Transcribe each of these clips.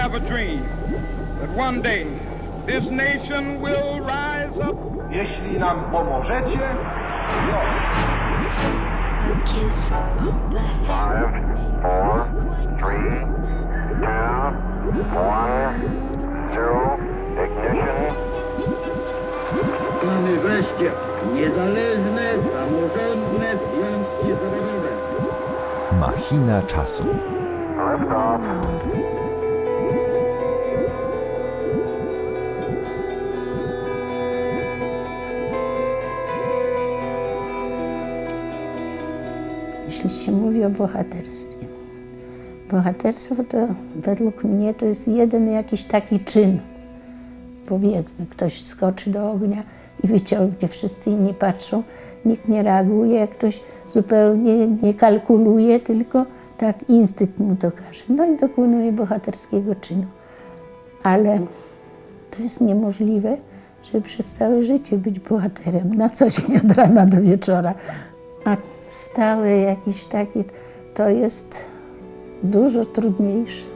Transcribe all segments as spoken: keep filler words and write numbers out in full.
have a dream that one day this nation will rise up. Jeśli nam pomożecie, to... A kiss on the Five, four, three, two, one, zero, ignition. Mamy wreszcie niezależne, samorządne związki zawodowe. Machina czasu. Lift off. Jeśli się mówi o bohaterstwie. Bohaterstwo to według mnie to jest jeden jakiś taki czyn. Powiedzmy, ktoś skoczy do ognia i wyciągnie, wszyscy inni patrzą, nikt nie reaguje, jak ktoś zupełnie nie kalkuluje, tylko tak instynkt mu to każe. No i dokonuje bohaterskiego czynu. Ale to jest niemożliwe, żeby przez całe życie być bohaterem, na co dzień od rana do wieczora. A stałe jakieś takie, to jest dużo trudniejsze.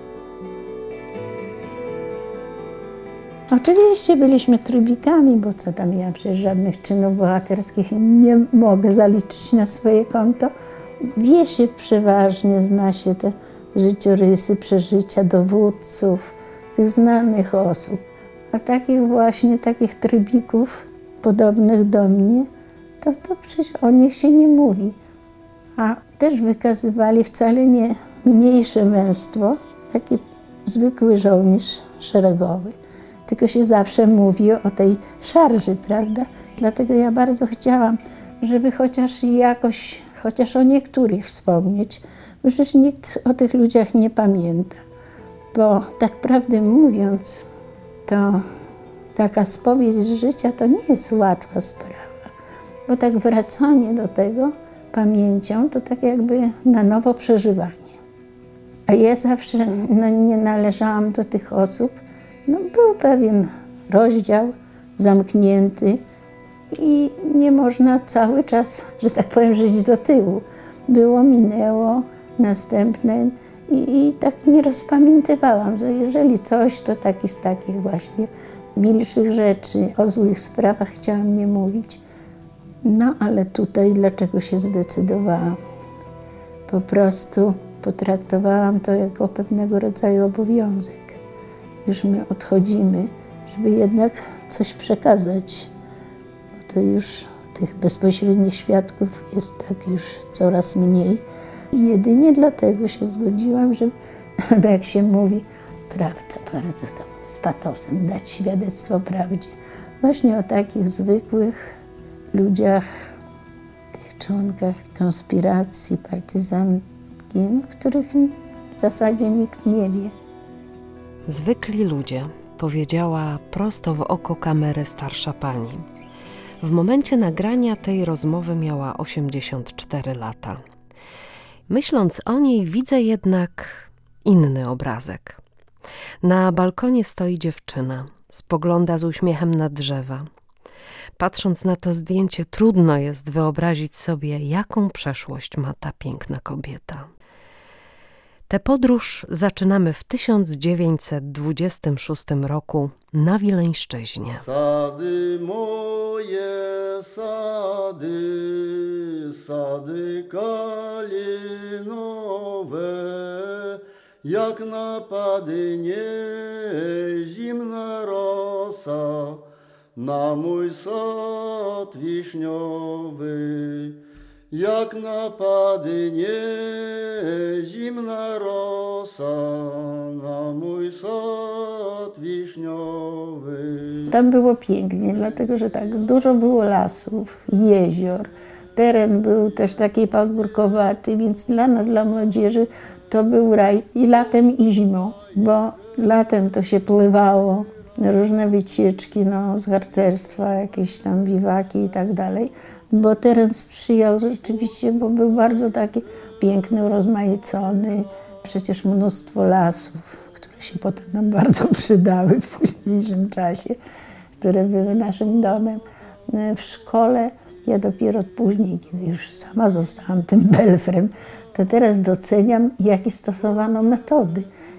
Oczywiście byliśmy trybikami, bo co tam, ja przecież żadnych czynów bohaterskich nie mogę zaliczyć na swoje konto. Wie się przeważnie, zna się te życiorysy, przeżycia dowódców, tych znanych osób. A takich właśnie, takich trybików podobnych do mnie, to, to przecież o nich się nie mówi. A też wykazywali wcale nie mniejsze męstwo, taki zwykły żołnierz szeregowy. Tylko się zawsze mówi o tej szarży, prawda? Dlatego ja bardzo chciałam, żeby chociaż jakoś, chociaż o niektórych wspomnieć, bo przecież nikt o tych ludziach nie pamięta. Bo tak prawdę mówiąc, to taka spowiedź z życia to nie jest łatwa sprawa. Bo tak wracanie do tego pamięcią to tak jakby na nowo przeżywanie. A ja zawsze no, nie należałam do tych osób. No, był pewien rozdział zamknięty i nie można cały czas, że tak powiem, żyć do tyłu. Było, minęło, następne i, i tak nie rozpamiętywałam, że jeżeli coś, to taki z takich właśnie milszych rzeczy, o złych sprawach chciałam nie mówić. No ale tutaj dlaczego się zdecydowałam? Po prostu potraktowałam to jako pewnego rodzaju obowiązek. Już my odchodzimy, żeby jednak coś przekazać, bo to już tych bezpośrednich świadków jest tak już coraz mniej. I jedynie dlatego się zgodziłam, żeby, jak się mówi, prawda, bardzo tam z patosem, dać świadectwo prawdzie. Właśnie o takich zwykłych ludziach, tych członkach konspiracji partyzantki, których w zasadzie nikt nie wie. Zwykli ludzie, powiedziała prosto w oko kamerę starsza pani. W momencie nagrania tej rozmowy miała osiemdziesiąt cztery lata. Myśląc o niej, widzę jednak inny obrazek. Na balkonie stoi dziewczyna, spogląda z uśmiechem na drzewa. Patrząc na to zdjęcie, trudno jest wyobrazić sobie, jaką przeszłość ma ta piękna kobieta. Tę podróż zaczynamy w tysiąc dziewięćset dwudziestym szóstym roku na Wileńszczyźnie. Sady moje, sady, sady kalinowe, jak napadnie zimna rosa na mój sad wiśniowy. Jak napadnie zimna rosa na mój sad wiśniowy. Tam było pięknie, dlatego że tak dużo było lasów, jezior. Teren był też taki pagórkowaty, więc dla nas, dla młodzieży, to był raj i latem, i zimą, bo latem to się pływało, różne wycieczki no, z harcerstwa, jakieś tam biwaki i tak dalej. Bo teren sprzyjał rzeczywiście, bo był bardzo taki piękny, urozmaicony. Przecież mnóstwo lasów, które się potem nam bardzo przydały w późniejszym czasie, które były naszym domem. W szkole ja dopiero później, kiedy już sama zostałam tym belfrem, to teraz doceniam, jakie stosowano metody.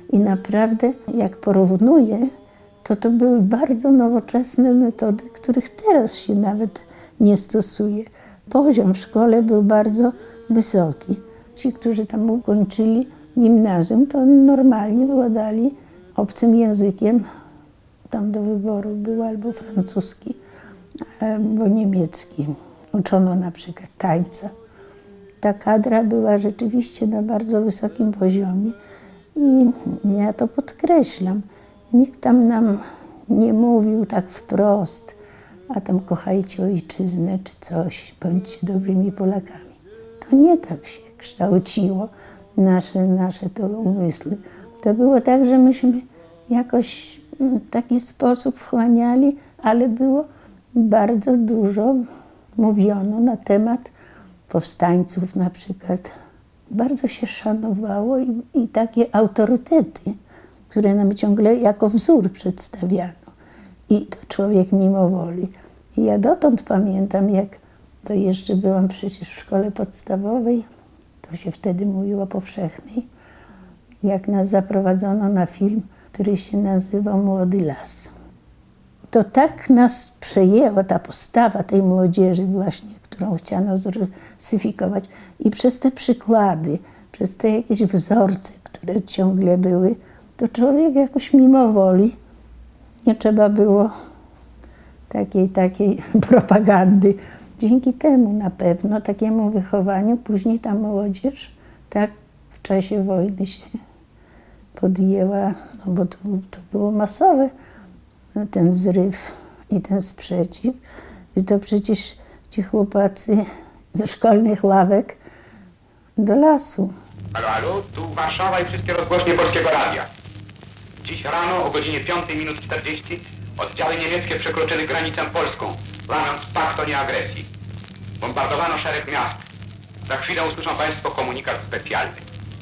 I naprawdę, jak porównuję, to to były bardzo nowoczesne metody, których teraz się nawet nie stosuje. Poziom w szkole był bardzo wysoki. Ci, którzy tam ukończyli gimnazjum, to normalnie władali obcym językiem. Tam do wyboru był albo francuski, albo niemiecki. Uczono na przykład tańca. Ta kadra była rzeczywiście na bardzo wysokim poziomie i ja to podkreślam. Nikt tam nam nie mówił tak wprost, a tam kochajcie ojczyznę czy coś, bądźcie dobrymi Polakami. To nie tak się kształciło nasze, nasze to umysły. To było tak, że myśmy jakoś w taki sposób wchłaniali, ale było bardzo dużo mówiono na temat powstańców na przykład. Bardzo się szanowało i, i takie autorytety, które nam ciągle jako wzór przedstawiano. I to człowiek mimowoli. I ja dotąd pamiętam, jak to jeszcze byłam przecież w szkole podstawowej, to się wtedy mówiło powszechnej, jak nas zaprowadzono na film, który się nazywał Młody las. To tak nas przejęła ta postawa tej młodzieży właśnie, którą chciano zrusyfikować. I przez te przykłady, przez te jakieś wzorce, które ciągle były, to człowiek jakoś mimowoli, nie trzeba było takiej, takiej propagandy. Dzięki temu na pewno, takiemu wychowaniu, później ta młodzież tak w czasie wojny się podjęła, no bo to, to było masowe, ten zryw i ten sprzeciw. I to przecież ci chłopacy ze szkolnych ławek do lasu. Halo, halo, tu Warszawa i wszystkie rozgłośnie Polskiego Radia. Dziś rano o godzinie piątej minut czterdzieści oddziały niemieckie przekroczyły granicę polską, łamiąc pakt o nieagresji. Bombardowano szereg miast. Za chwilę usłyszą Państwo komunikat specjalny.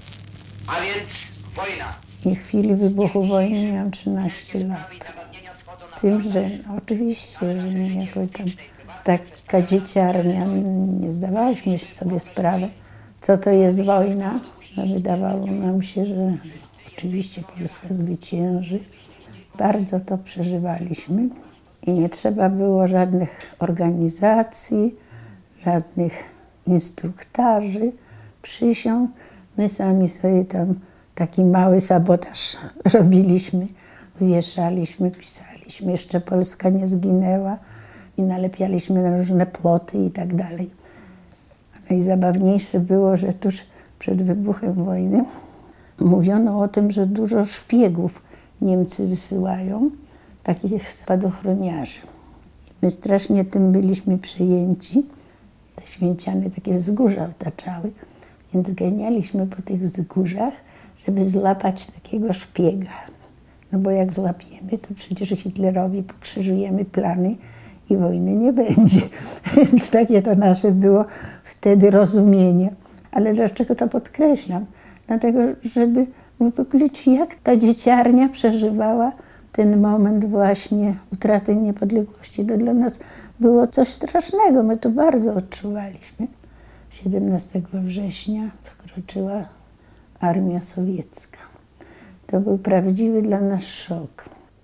A więc wojna. I w chwili wybuchu wojny miałam trzynaście lat. Z tym, że no, oczywiście, że my jako tam taka dzieciarnia nie zdawałyśmy sobie sprawy, co to jest wojna. No, wydawało nam się, że oczywiście Polska zwycięży. Bardzo to przeżywaliśmy i nie trzeba było żadnych organizacji, żadnych instruktarzy, przysiąg. My sami sobie tam taki mały sabotaż robiliśmy, wieszaliśmy, pisaliśmy, jeszcze Polska nie zginęła i nalepialiśmy na różne ploty i tak dalej. Najzabawniejsze było, że tuż przed wybuchem wojny mówiono o tym, że dużo szpiegów Niemcy wysyłają, takich spadochroniarzy. My strasznie tym byliśmy przejęci. Te Święciany takie wzgórza otaczały, więc ganialiśmy po tych wzgórzach, żeby złapać takiego szpiega. No bo jak złapiemy, to przecież Hitlerowi pokrzyżujemy plany i wojny nie będzie. Więc takie to nasze było wtedy rozumienie. Ale dlaczego to podkreślam? Dlatego, żeby wypuklić, jak ta dzieciarnia przeżywała ten moment właśnie utraty niepodległości. To dla nas było coś strasznego, my to bardzo odczuwaliśmy. siedemnastego września wkroczyła armia sowiecka. To był prawdziwy dla nas szok.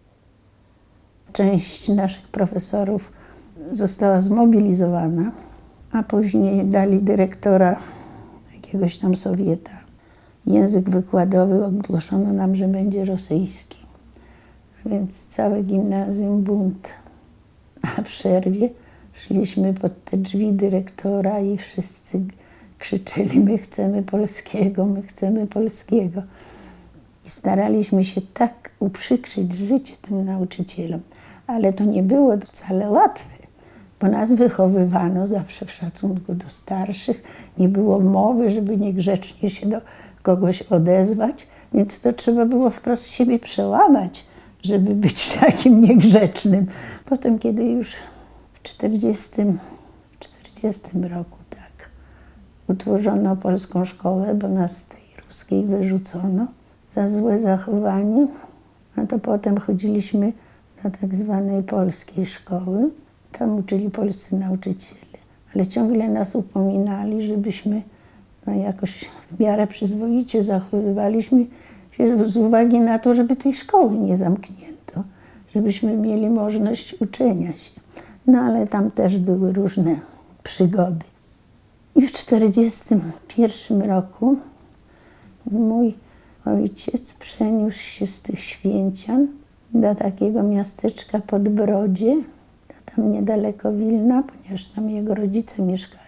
Część naszych profesorów została zmobilizowana, a później dali dyrektora jakiegoś tam Sowieta. Język wykładowy ogłoszono nam, że będzie rosyjski. Więc całe gimnazjum bunt. A w przerwie szliśmy pod te drzwi dyrektora i wszyscy krzyczeli: my chcemy polskiego, my chcemy polskiego. I staraliśmy się tak uprzykrzyć życie tym nauczycielom. Ale to nie było wcale łatwe, bo nas wychowywano zawsze w szacunku do starszych. Nie było mowy, żeby niegrzecznie się do kogoś odezwać, więc to trzeba było wprost siebie przełamać, żeby być takim niegrzecznym. Potem, kiedy już w czterdziestym roku tak utworzono polską szkołę, bo nas z tej ruskiej wyrzucono za złe zachowanie, no to potem chodziliśmy do tak zwanej polskiej szkoły. Tam uczyli polscy nauczyciele, ale ciągle nas upominali, żebyśmy no jakoś w miarę przyzwoicie zachowywaliśmy z uwagi na to, żeby tej szkoły nie zamknięto, żebyśmy mieli możliwość uczenia się. No ale tam też były różne przygody. I w czterdziestym pierwszym roku mój ojciec przeniósł się z tych Święcian do takiego miasteczka pod Brodzie, tam niedaleko Wilna, ponieważ tam jego rodzice mieszkali.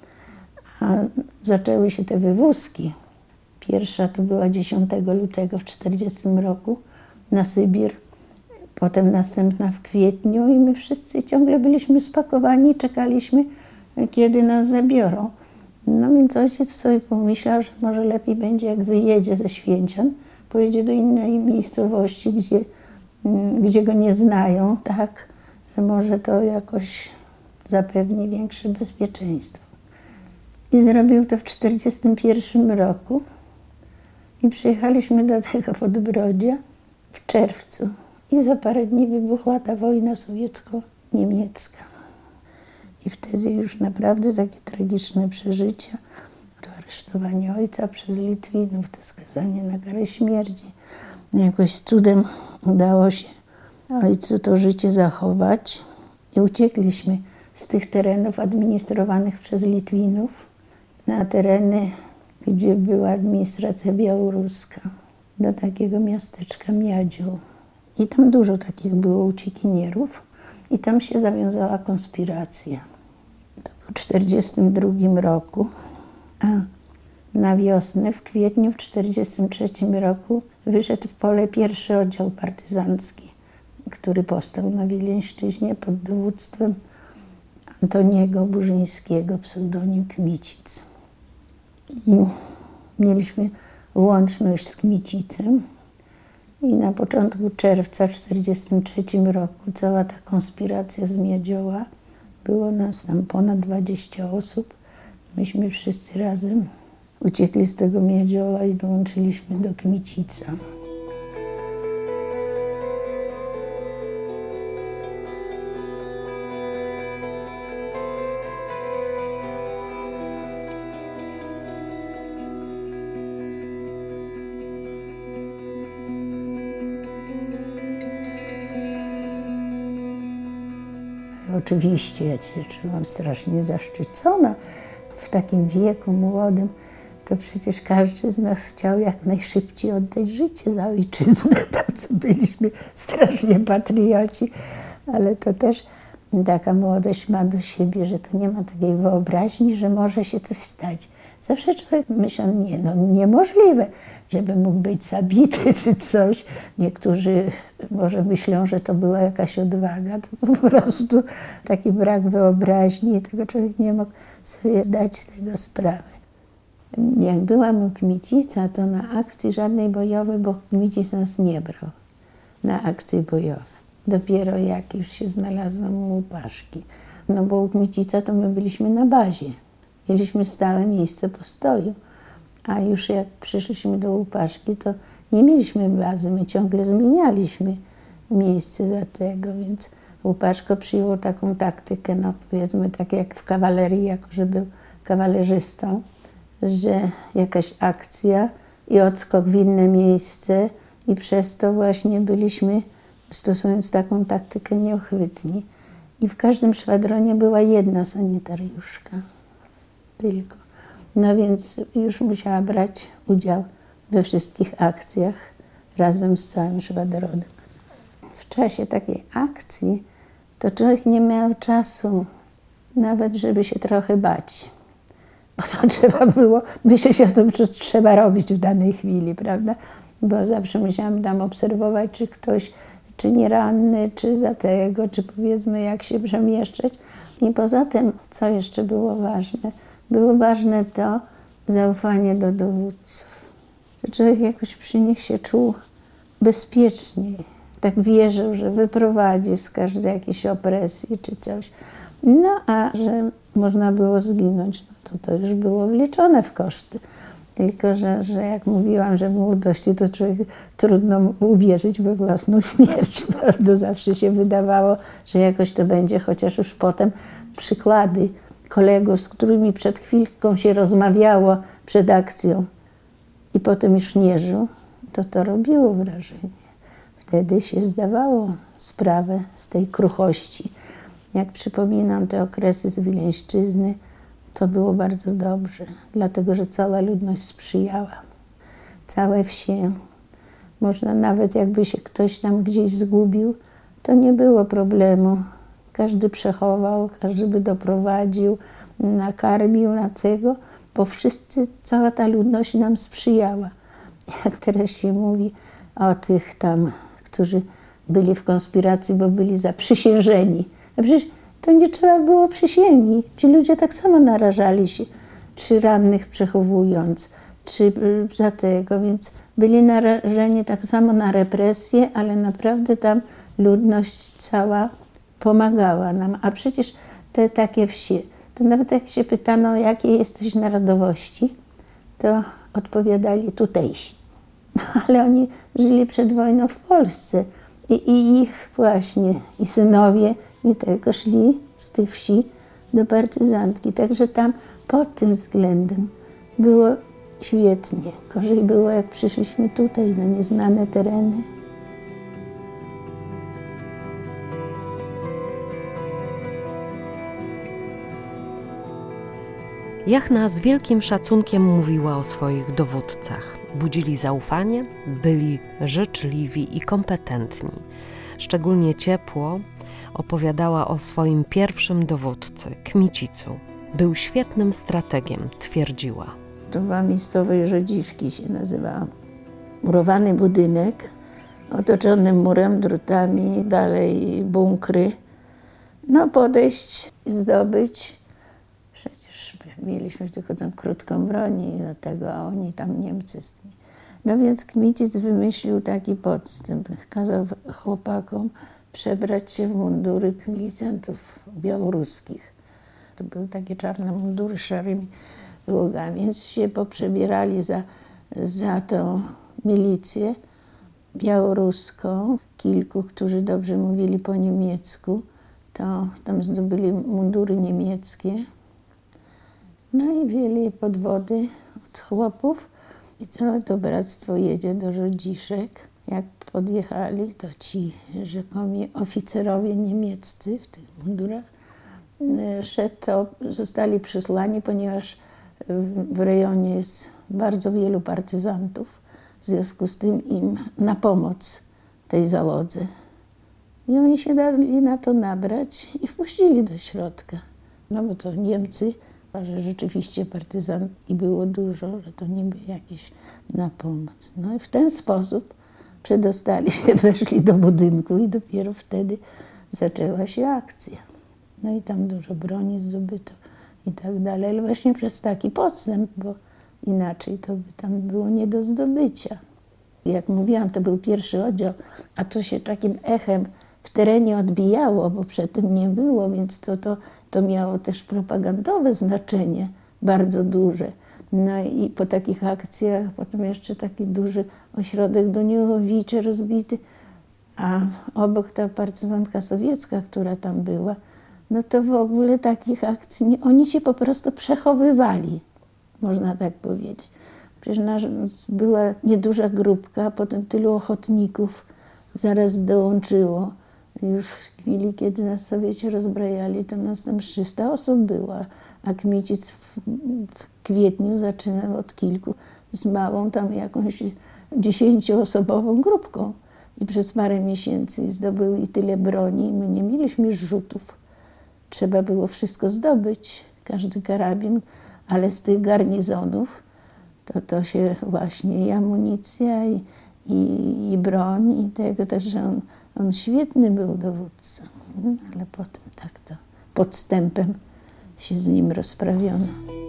A zaczęły się te wywózki. Pierwsza to była dziesiątego lutego w czterdziestym roku na Sybir, potem następna w kwietniu i my wszyscy ciągle byliśmy spakowani, czekaliśmy, kiedy nas zabiorą. No więc ojciec sobie pomyślał, że może lepiej będzie, jak wyjedzie ze Święcian, pojedzie do innej miejscowości, gdzie, gdzie go nie znają, tak, że może to jakoś zapewni większe bezpieczeństwo. I zrobił to w czterdziestym pierwszym roku i przyjechaliśmy do tego Podbrodzia w czerwcu i za parę dni wybuchła ta wojna sowiecko-niemiecka. I wtedy już naprawdę takie tragiczne przeżycia, to aresztowanie ojca przez Litwinów, to skazanie na karę śmierci. Jakoś cudem udało się ojcu to życie zachować i uciekliśmy z tych terenów administrowanych przez Litwinów na tereny, gdzie była administracja białoruska, do takiego miasteczka Miadziu. I tam dużo takich było uciekinierów i tam się zawiązała konspiracja. To w czterdziestym drugim roku, a na wiosnę, w kwietniu w czterdziestym trzecim roku wyszedł w pole pierwszy oddział partyzancki, który powstał na Wileńszczyźnie pod dowództwem Antoniego Burzyńskiego, pseudonim Kmicic. I mieliśmy łączność z Kmicicem i na początku czerwca w czterdziestym trzecim roku cała ta konspiracja z Miedzioła, było nas tam ponad dwadzieścia osób. Myśmy wszyscy razem uciekli z tego Miedzioła i dołączyliśmy do Kmicica. Oczywiście ja się czułam strasznie zaszczycona. W takim wieku młodym to przecież każdy z nas chciał jak najszybciej oddać życie za ojczyznę. Tacy byliśmy strasznie patrioci, ale to też taka młodość ma do siebie, że to nie ma takiej wyobraźni, że może się coś stać. Zawsze człowiek myślał, nie, no niemożliwe, żeby mógł być zabity czy coś. Niektórzy może myślą, że to była jakaś odwaga, to po prostu taki brak wyobraźni i tego człowiek nie mógł sobie zdać z tego sprawy. Jak byłam u Kmicica, to na akcji żadnej bojowej, bo Kmicic nas nie brał na akcje bojowe. Dopiero jak już się znalazłam u Łupaszki. No bo u Kmicica to my byliśmy na bazie. Mieliśmy stałe miejsce postoju, a już jak przyszliśmy do Łupaszki, to nie mieliśmy bazy, my ciągle zmienialiśmy miejsce za tego, więc Łupaszko przyjęło taką taktykę, no powiedzmy tak jak w kawalerii, jako że był kawalerzystą, że jakaś akcja i odskok w inne miejsce i przez to właśnie byliśmy, stosując taką taktykę, nieuchwytni. I w każdym szwadronie była jedna sanitariuszka. Tylko. No więc już musiała brać udział we wszystkich akcjach razem z całym szwadronem. W czasie takiej akcji to człowiek nie miał czasu nawet, żeby się trochę bać. Bo to trzeba było myśleć o tym, co trzeba robić w danej chwili, prawda? Bo zawsze musiałam tam obserwować, czy ktoś, czy nie ranny, czy za tego, czy powiedzmy jak się przemieszczać. I poza tym, co jeszcze było ważne, było ważne to zaufanie do dowódców. Że człowiek jakoś przy nich się czuł bezpieczniej. Tak wierzył, że wyprowadzi z każdej jakiejś opresji czy coś. No a że można było zginąć, no to to już było wliczone w koszty. Tylko, że, że jak mówiłam, że w młodości to człowiek trudno uwierzyć we własną śmierć. Prawda? Zawsze się wydawało, że jakoś to będzie, chociaż już potem przykłady kolegów, z którymi przed chwilką się rozmawiało przed akcją i potem już nie żył, to to robiło wrażenie. Wtedy się zdawało sprawę z tej kruchości. Jak przypominam te okresy z Wileńszczyzny, to było bardzo dobrze, dlatego że cała ludność sprzyjała. Całe wsie. Można nawet jakby się ktoś tam gdzieś zgubił, to nie było problemu. Każdy przechował, każdy by doprowadził, nakarmił na tego, bo wszyscy, cała ta ludność nam sprzyjała. Jak teraz się mówi o tych tam, którzy byli w konspiracji, bo byli zaprzysiężeni. A przecież to nie trzeba było przysięgi. Ci ludzie tak samo narażali się, czy rannych przechowując, czy za tego, więc byli narażeni tak samo na represje, ale naprawdę tam ludność cała pomagała nam. A przecież te takie wsie, to nawet jak się pytano, jakiej jesteś narodowości, to odpowiadali tutejsi. No, ale oni żyli przed wojną w Polsce i, i ich właśnie, i synowie i tego szli z tych wsi do partyzantki. Także tam pod tym względem było świetnie. Gorzej było, jak przyszliśmy tutaj na nieznane tereny. Jachna z wielkim szacunkiem mówiła o swoich dowódcach. Budzili zaufanie, byli życzliwi i kompetentni. Szczególnie ciepło opowiadała o swoim pierwszym dowódcy, Kmicicu. Był świetnym strategiem, twierdziła. To była miejscowość Żodziszki się nazywała. Murowany budynek, otoczony murem, drutami, dalej bunkry. No podejść, zdobyć. Przecież mieliśmy tylko tę krótką broń i do tego, a oni tam Niemcy z tymi. No więc Kmicic wymyślił taki podstęp. Kazał chłopakom przebrać się w mundury milicjantów białoruskich. To były takie czarne mundury z szarymi łogami, więc się poprzebierali za, za tą milicję białoruską. Kilku, którzy dobrze mówili po niemiecku, to tam zdobyli mundury niemieckie. No i wzięli podwody od chłopów i całe to bractwo jedzie do Żodziszek. Jak podjechali, to ci rzekomi oficerowie niemieccy w tych mundurach to zostali przysłani, ponieważ w rejonie jest bardzo wielu partyzantów, w związku z tym im na pomoc tej załodze. I oni się dali na to nabrać i wpuścili do środka. No bo to Niemcy, że rzeczywiście partyzantki było dużo, że to niby jakieś na pomoc. No i w ten sposób przedostali się, weszli do budynku i dopiero wtedy zaczęła się akcja. No i tam dużo broni zdobyto i tak dalej, ale właśnie przez taki podstęp, bo inaczej to by tam było nie do zdobycia. Jak mówiłam, to był pierwszy oddział, a to się takim echem w terenie odbijało, bo przedtem nie było, więc to, to, to miało też propagandowe znaczenie, bardzo duże. No i po takich akcjach, potem jeszcze taki duży ośrodek Doniuchowicze rozbity, a obok ta partyzantka sowiecka, która tam była, no to w ogóle takich akcji, nie, oni się po prostu przechowywali, można tak powiedzieć. Przecież nasz, była nieduża grupka, potem tylu ochotników zaraz dołączyło. Już w chwili, kiedy nas Sowieci rozbrajali, to nas tam trzysta osób było, a Kmicic w, w kwietniu zaczynał od kilku z małą tam jakąś dziesięcioosobową grupką. I przez parę miesięcy zdobył i tyle broni. My nie mieliśmy rzutów. Trzeba było wszystko zdobyć, każdy karabin, ale z tych garnizonów to, to się właśnie i amunicja, i, i, i broń, i tego, także on, on świetny był dowódcą, ale potem tak to podstępem się z nim rozprawiono.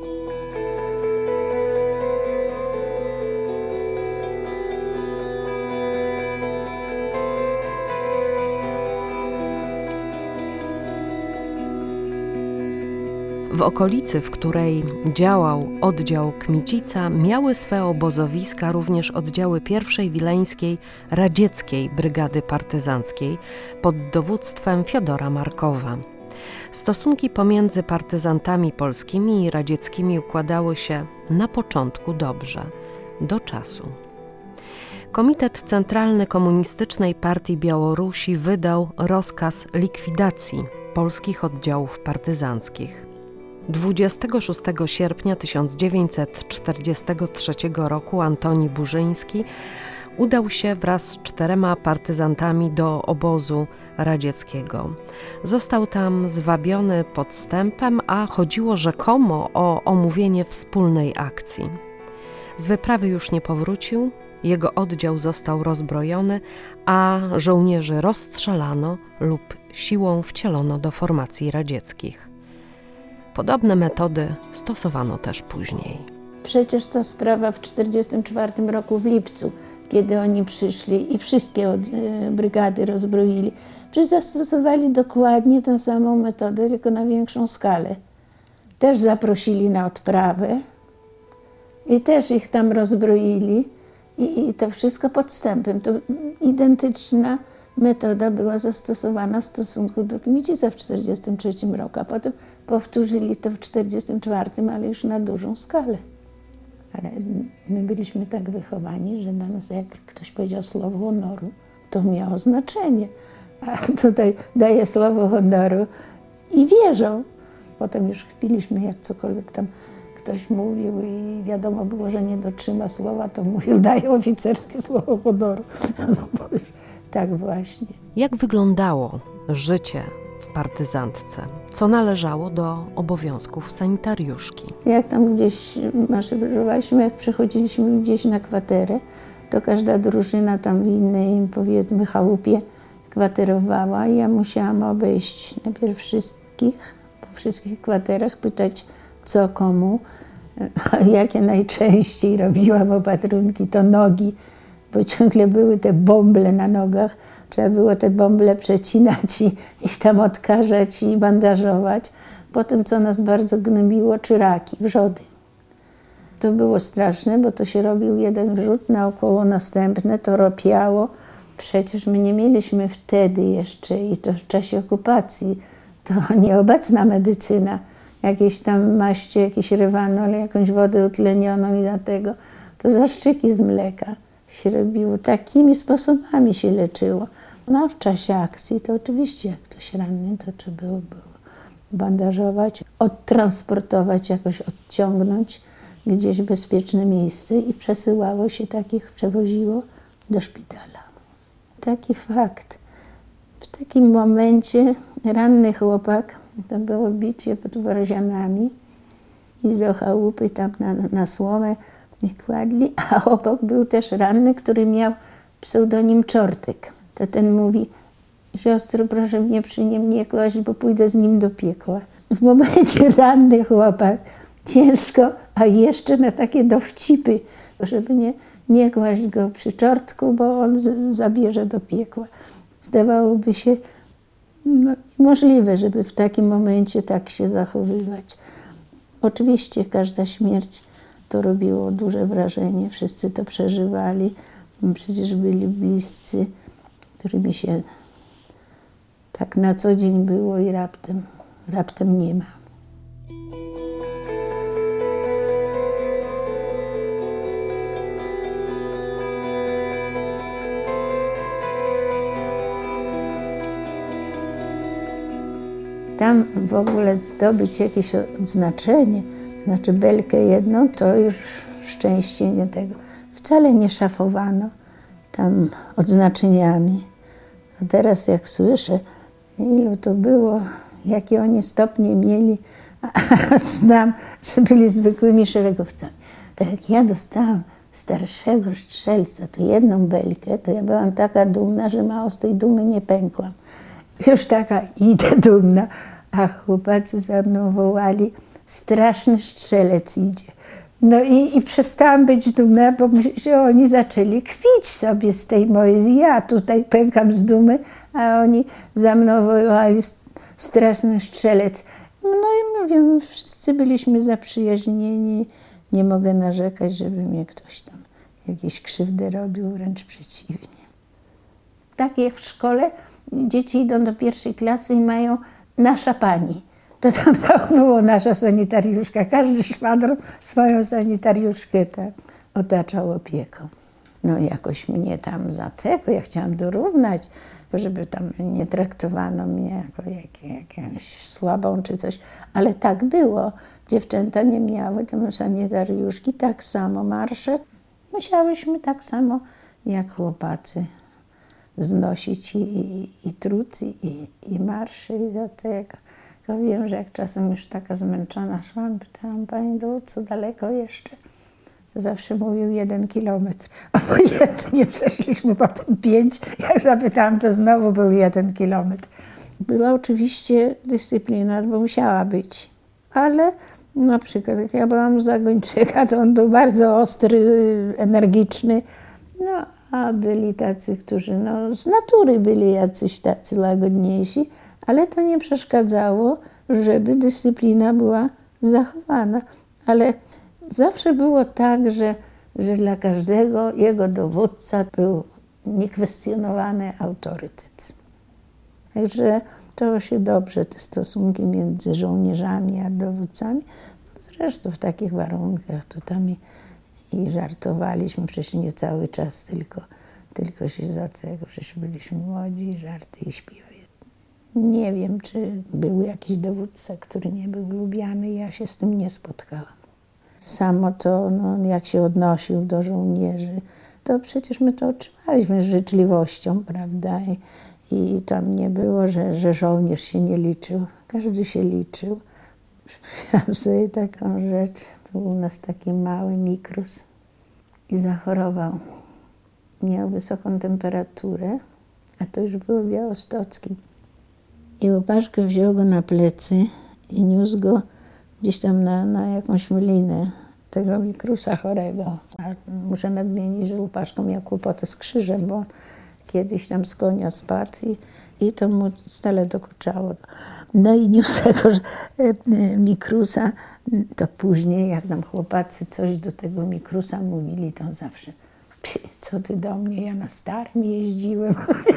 W okolicy, w której działał oddział Kmicica, miały swe obozowiska również oddziały pierwszej Wileńskiej Radzieckiej Brygady Partyzanckiej pod dowództwem Fiodora Markowa. Stosunki pomiędzy partyzantami polskimi i radzieckimi układały się na początku dobrze, do czasu. Komitet Centralny Komunistycznej Partii Białorusi wydał rozkaz likwidacji polskich oddziałów partyzanckich. dwudziestego szóstego sierpnia tysiąc dziewięćset czterdziestego trzeciego roku Antoni Burzyński udał się wraz z czterema partyzantami do obozu radzieckiego. Został tam zwabiony podstępem, a chodziło rzekomo o omówienie wspólnej akcji. Z wyprawy już nie powrócił, jego oddział został rozbrojony, a żołnierzy rozstrzelano lub siłą wcielono do formacji radzieckich. Podobne metody stosowano też później. Przecież ta sprawa w tysiąc dziewięćset czterdziestym czwartym roku w lipcu, kiedy oni przyszli i wszystkie od, e, brygady rozbroili, przecież zastosowali dokładnie tę samą metodę, tylko na większą skalę. Też zaprosili na odprawę i też ich tam rozbroili i, i to wszystko podstępem. To identyczna metoda była zastosowana w stosunku do Kmicica w tysiąc dziewięćset czterdziestym trzecim roku, a potem powtórzyli to w tysiąc dziewięćset czterdziestym czwartym, ale już na dużą skalę. Ale my byliśmy tak wychowani, że dla nas jak ktoś powiedział słowo honoru, to miało znaczenie. A tutaj daje słowo honoru i wierzą. Potem już kpiliśmy, jak cokolwiek tam ktoś mówił i wiadomo było, że nie dotrzyma słowa, to mówił, daje oficerskie słowo honoru. Tak właśnie. Jak wyglądało życie w partyzantce? Co należało do obowiązków sanitariuszki? Jak tam gdzieś maszerowaliśmy, jak przechodziliśmy gdzieś na kwaterę, to każda drużyna tam w innej, powiedzmy, chałupie kwaterowała i ja musiałam obejść najpierw wszystkich, po wszystkich kwaterach, pytać co komu, jakie najczęściej robiłam opatrunki, to nogi, bo ciągle były te bąble na nogach, trzeba było te bąble przecinać i, i tam odkażać i bandażować. Potem, co nas bardzo gnębiło, czy raki, wrzody. To było straszne, bo to się robił jeden wrzód, naokoło następne, to ropiało. Przecież my nie mieliśmy wtedy jeszcze, i to w czasie okupacji, to nieobecna medycyna, jakieś tam maście, jakiś rewanol, jakąś wodę utlenioną i dlatego to zastrzyki z mleka się robiło. Takimi sposobami się leczyło. No a w czasie akcji to oczywiście, jak ktoś ranny, to trzeba było, było bandażować, odtransportować, jakoś odciągnąć gdzieś w bezpieczne miejsce i przesyłało się takich, przewoziło do szpitala. Taki fakt. W takim momencie ranny chłopak, to było bicie pod Worozianami i do chałupy tam na, na słomę ich kładli, a obok był też ranny, który miał pseudonim Czortek. To ten mówi, siostro, proszę mnie przy nim nie kłaść, bo pójdę z nim do piekła. W momencie ranny chłopak, ciężko, a jeszcze na takie dowcipy, żeby nie, nie kłaść go przy Czortku, bo on z, zabierze do piekła. Zdawałoby się no, niemożliwe, żeby w takim momencie tak się zachowywać. Oczywiście każda śmierć to robiło duże wrażenie, wszyscy to przeżywali. Przecież byli bliscy, którymi się tak na co dzień było i raptem, raptem nie ma. Tam w ogóle zdobyć jakieś odznaczenie, znaczy belkę jedną, to już szczęście nie tego. Wcale nie szafowano tam odznaczeniami. A teraz jak słyszę, ilu to było, jakie oni stopnie mieli, a znam, że byli zwykłymi szeregowcami. To jak ja dostałam starszego strzelca, to jedną belkę, to ja byłam taka dumna, że mało z tej dumy nie pękłam. Już taka idę dumna, a chłopacy za mną wołali, straszny strzelec idzie. No i, i przestałam być dumna, bo się oni zaczęli kpić sobie z tej mojej. Ja tutaj pękam z dumy, a oni za mną wołali straszny strzelec. No i mówię, wszyscy byliśmy zaprzyjaźnieni. Nie mogę narzekać, żeby mnie ktoś tam jakieś krzywdy robił, wręcz przeciwnie. Tak jak w szkole dzieci idą do pierwszej klasy i mają nasza pani. To tam, tam było nasza sanitariuszka. Każdy szwadron swoją sanitariuszkę tak otaczał opieką. no jakoś mnie tam za tego, ja chciałam dorównać, żeby tam nie traktowano mnie jako jak, jakąś słabą czy coś, ale tak było. Dziewczęta nie miały, tam sanitariuszki, tak samo marsze. Musiałyśmy tak samo jak chłopacy znosić i, i, i trud, i, i marsze, i do tego. To wiem, że jak czasem już taka zmęczona szłam, pytałam pani dowódco, daleko jeszcze? To zawsze mówił jeden kilometr. Obojętnie przeszliśmy potem pięć. Jak zapytałam, to znowu był jeden kilometr. Była oczywiście dyscyplina, bo musiała być. Ale na przykład jak ja byłam u Zagończyka, to on był bardzo ostry, energiczny. No, a byli tacy, którzy no, z natury byli jacyś tacy łagodniejsi, ale to nie przeszkadzało, żeby dyscyplina była zachowana. Ale zawsze było tak, że, że dla każdego jego dowódca był niekwestionowany autorytet. Także to się dobrze, te stosunki między żołnierzami a dowódcami. Zresztą w takich warunkach to tam i, i żartowaliśmy, przecież nie cały czas, tylko, tylko się za tego, przecież byliśmy młodzi, żarty i śpiewy. Nie wiem, czy był jakiś dowódca, który nie był lubiany, ja się z tym nie spotkałam. Samo to, no, jak się odnosił do żołnierzy, to przecież my to otrzymaliśmy z życzliwością, prawda? I, i tam nie było, że, że żołnierz się nie liczył. Każdy się liczył. Przypomniałam sobie taką rzecz. Był u nas taki mały Mikrus i zachorował. Miał wysoką temperaturę, a to już było w Białostockim. I Łupaszko wziął go na plecy i niósł go gdzieś tam na, na jakąś mlinę tego Mikrusa chorego. A muszę nadmienić, że Łupaszko miał kłopoty z krzyżem, bo kiedyś tam z konia spadł i, i to mu stale dokuczało. No i niósł tego Mikrusa, to później jak nam chłopacy coś do tego Mikrusa mówili, to on zawsze: co ty do mnie, ja na starym jeździłem.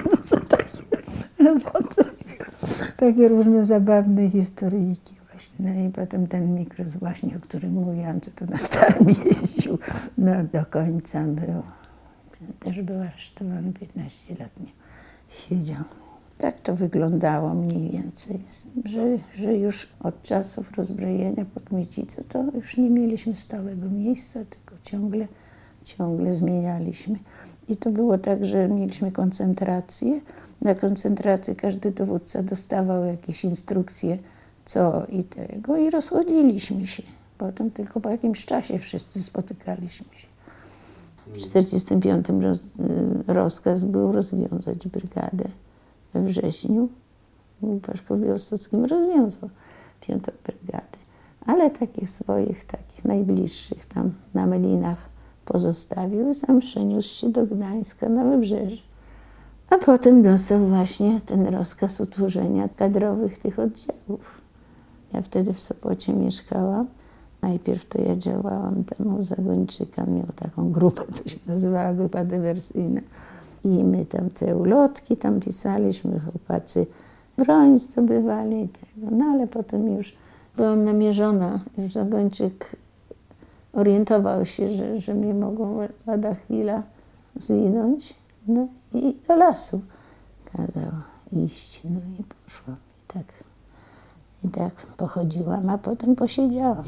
Takie różne zabawne historyjki właśnie. No i potem ten Mikrus właśnie, o którym mówiłam, co to na starym jeździł, no do końca był. Też był aresztowany, piętnaście lat nie siedział. Tak to wyglądało mniej więcej, że, że już od czasów rozbrojenia pod Miedzice to już nie mieliśmy stałego miejsca, tylko ciągle, ciągle zmienialiśmy. I to było tak, że mieliśmy koncentrację. Na koncentracji każdy dowódca dostawał jakieś instrukcje, co i tego, i rozchodziliśmy się. Potem tylko po jakimś czasie wszyscy spotykaliśmy się. W tysiąc dziewięćset czterdziestym piątym roz, rozkaz był rozwiązać brygadę we wrześniu. Łupaszko w Białostockim rozwiązał piątą brygadę. Ale takich swoich, takich najbliższych tam na Melinach pozostawił, sam przeniósł się do Gdańska na Wybrzeże. A potem dostał właśnie ten rozkaz utworzenia kadrowych tych oddziałów. Ja wtedy w Sopocie mieszkałam. Najpierw to ja działałam tam u Zagończyka, miał taką grupę, to się nazywała grupa dywersyjna. I my tam te ulotki tam pisaliśmy, chłopacy broń zdobywali i tego. No ale potem już byłam namierzona, już Zagończyk orientował się, że, że mnie mogą lada chwila zwinąć. No i do lasu kazał iść, no i poszłam. I tak, i tak pochodziłam, a potem posiedziałam.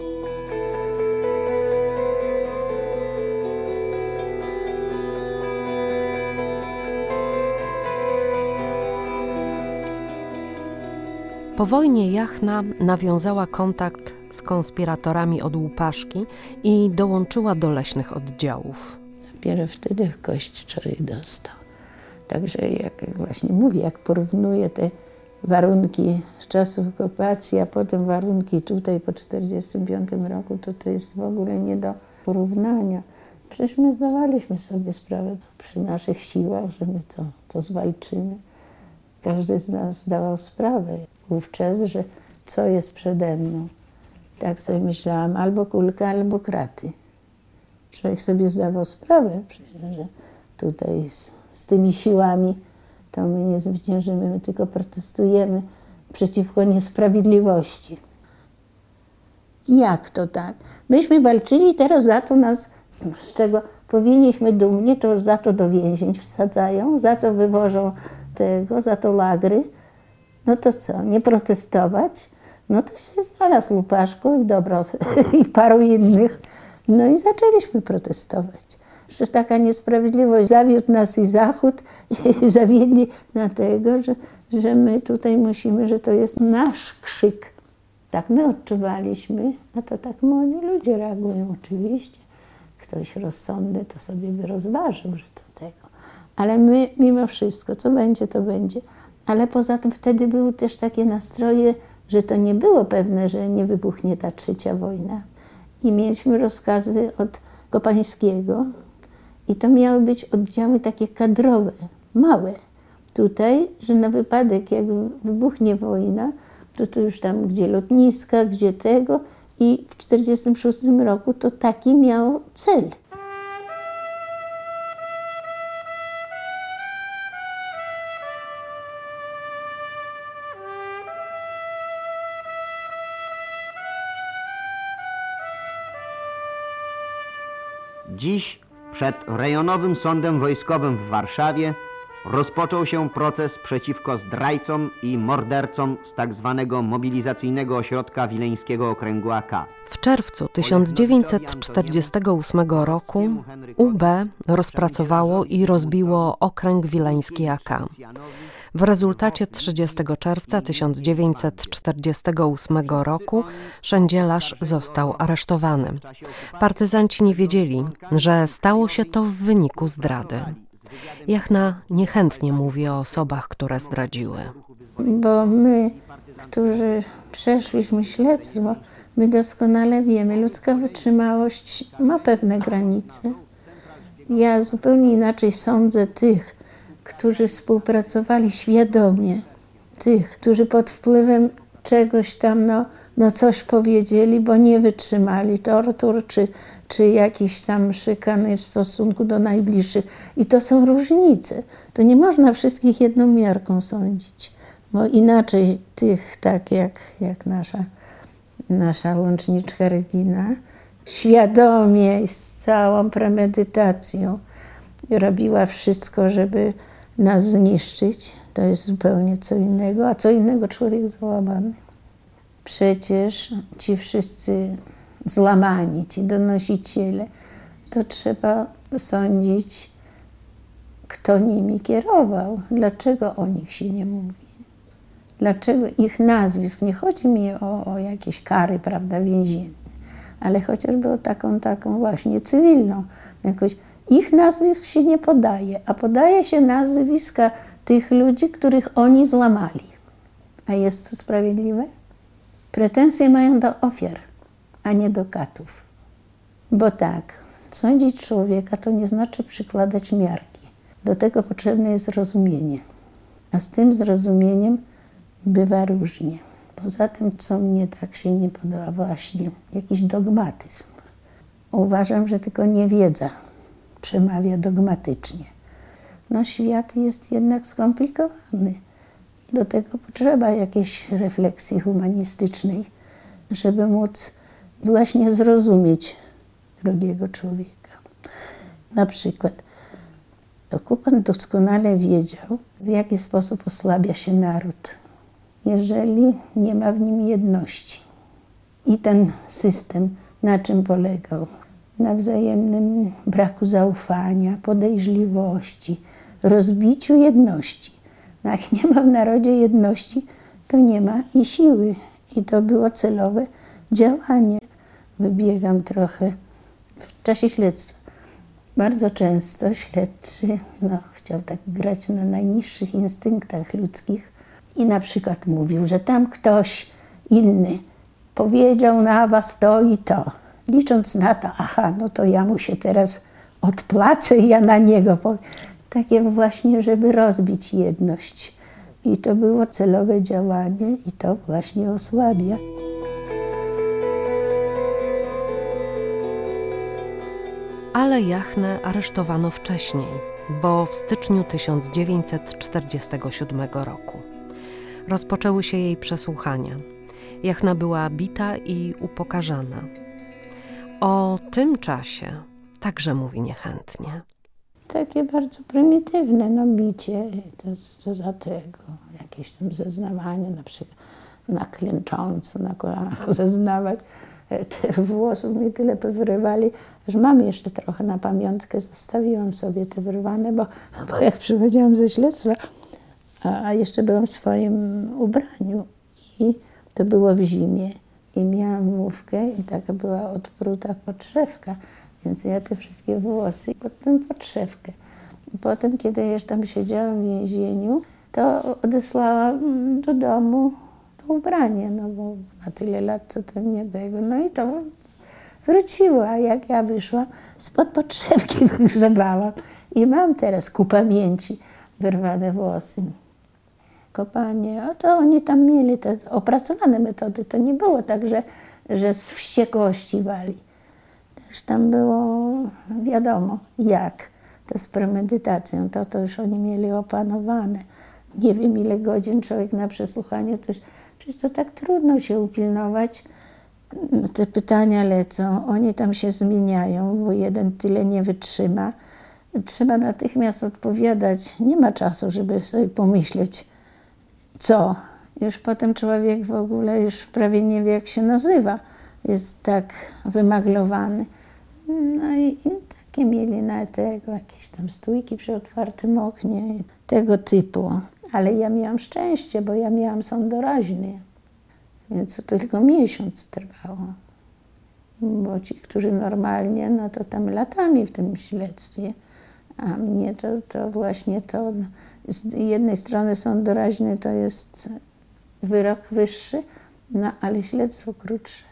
Po wojnie Jachna nawiązała kontakt z konspiratorami od Łupaszki i dołączyła do leśnych oddziałów. Dopiero wtedy kość człowiek dostał. Także jak właśnie mówię, jak porównuję te warunki z czasów okupacji, a potem warunki tutaj po czterdziestym piątym roku, to to jest w ogóle nie do porównania. Przecież my zdawaliśmy sobie sprawę przy naszych siłach, że my to, to zwalczymy. Każdy z nas zdawał sprawę wówczas, że co jest przede mną. Tak sobie myślałam, albo kulka, albo kraty. Człowiek sobie zdawał sprawę, przecież, że tutaj z, z tymi siłami to my nie zwyciężymy, my tylko protestujemy przeciwko niesprawiedliwości. Jak to tak? Myśmy walczyli, teraz za to nas, z czego powinniśmy dumnie, to za to do więzień wsadzają, za to wywożą tego, za to lagry. No to co, nie protestować? No to się znalazł Łupaszko i Dobrał i paru innych. No i zaczęliśmy protestować. Że taka niesprawiedliwość zawiódł nas i Zachód i zawiedli dlatego, że, że my tutaj musimy, że to jest nasz krzyk. Tak my odczuwaliśmy, a to tak młodzi ludzie reagują oczywiście. Ktoś rozsądny to sobie by rozważył, że to tego. Ale my mimo wszystko, co będzie, to będzie. Ale poza tym wtedy były też takie nastroje, że to nie było pewne, że nie wybuchnie ta trzecia wojna. I mieliśmy rozkazy od Kopańskiego i to miały być oddziały takie kadrowe, małe. Tutaj, że na wypadek jak wybuchnie wojna, to to już tam gdzie lotniska, gdzie tego i w tysiąc dziewięćset czterdziestym szóstym roku to taki miał cel. Dziś przed rejonowym sądem wojskowym w Warszawie rozpoczął się proces przeciwko zdrajcom i mordercom z tak zwanego mobilizacyjnego ośrodka wileńskiego okręgu A K. W czerwcu tysiąc dziewięćset czterdziestego ósmego roku U B rozpracowało i rozbiło okręg wileński A K. W rezultacie trzydziestego czerwca tysiąc dziewięćset czterdziestego ósmego roku Szędzielarz został aresztowany. Partyzanci nie wiedzieli, że stało się to w wyniku zdrady. Jachna niechętnie mówi o osobach, które zdradziły. Bo my, którzy przeszliśmy śledztwo, my doskonale wiemy, ludzka wytrzymałość ma pewne granice. Ja zupełnie inaczej sądzę tych, którzy współpracowali świadomie, tych, którzy pod wpływem czegoś tam, no, no coś powiedzieli, bo nie wytrzymali tortur, czy, czy jakiś tam szykany w stosunku do najbliższych. I to są różnice. To nie można wszystkich jedną miarką sądzić, bo inaczej tych, tak jak, jak nasza, nasza łączniczka Regina, świadomie i z całą premedytacją robiła wszystko, żeby nas zniszczyć. To jest zupełnie co innego, a co innego człowiek załamany. Przecież ci wszyscy złamani, ci donosiciele, to trzeba sądzić, kto nimi kierował, dlaczego o nich się nie mówi, dlaczego ich nazwisk, nie chodzi mi o, o jakieś kary, prawda, więzienne, ale chociażby o taką, taką właśnie cywilną, jakoś ich nazwisk się nie podaje, a podaje się nazwiska tych ludzi, których oni złamali. A jest to sprawiedliwe? Pretensje mają do ofiar, a nie do katów. Bo tak, sądzić człowieka to nie znaczy przykładać miarki. Do tego potrzebne jest zrozumienie. A z tym zrozumieniem bywa różnie. Poza tym, co mnie tak się nie podoba, właśnie jakiś dogmatyzm. Uważam, że tylko niewiedza przemawia dogmatycznie. No świat jest jednak skomplikowany. I do tego potrzeba jakiejś refleksji humanistycznej, żeby móc właśnie zrozumieć drugiego człowieka. Na przykład okupant doskonale wiedział, w jaki sposób osłabia się naród, jeżeli nie ma w nim jedności. I ten system na czym polegał? Na wzajemnym braku zaufania, podejrzliwości, rozbiciu jedności. No jak nie ma w narodzie jedności, to nie ma i siły. I to było celowe działanie. Wybiegam trochę w czasie śledztwa. Bardzo często śledczy no, chciał tak grać na najniższych instynktach ludzkich i na przykład mówił, że tam ktoś inny powiedział na was to i to. Licząc na to, aha, no to ja mu się teraz odpłacę i ja na niego powiem. Takie właśnie, żeby rozbić jedność. I to było celowe działanie i to właśnie osłabia. Ale Jachnę aresztowano wcześniej, bo w styczniu tysiąc dziewięćset czterdziestego siódmego roku. Rozpoczęły się jej przesłuchania. Jachna była bita i upokarzana. O tym czasie także mówi niechętnie. Takie bardzo prymitywne, no bicie, to co za tego, jakieś tam zeznawanie, na przykład na klęcząco, na kolanach zeznawać. Te włosów mi tyle powyrywali, że mam jeszcze trochę na pamiątkę, zostawiłam sobie te wyrwane, bo, bo jak przychodziłam ze śledztwa, a, a jeszcze byłam w swoim ubraniu i to było w zimie i miałam mówkę i taka była odpruta podszewka, więc ja te wszystkie włosy pod tę podszewkę. Potem, kiedy już tam siedziałam w więzieniu, to odesłałam do domu to ubranie, no bo na tyle lat co to nie tego. No i to wróciło, a jak ja wyszłam, spod podszewki wygrzebałam i mam teraz ku pamięci wyrwane włosy. Kopanie, o to oni tam mieli te opracowane metody, to nie było tak, że, że z wściekłości wali. Też tam było wiadomo jak, to z premedytacją, to, to już oni mieli opanowane. Nie wiem ile godzin człowiek na przesłuchaniu, to, przecież to tak trudno się upilnować. Te pytania lecą, oni tam się zmieniają, bo jeden tyle nie wytrzyma. Trzeba natychmiast odpowiadać, nie ma czasu, żeby sobie pomyśleć, co. Już potem człowiek w ogóle już prawie nie wie, jak się nazywa. Jest tak wymaglowany. No i, i takie mieli na tego, jakieś tam stójki przy otwartym oknie, tego typu. Ale ja miałam szczęście, bo ja miałam sąd doraźny, więc to tylko miesiąc trwało. Bo ci, którzy normalnie, no to tam latami w tym śledztwie, a mnie to, to właśnie to, z jednej strony sąd doraźny to jest wyrok wyższy, no ale śledztwo krótsze.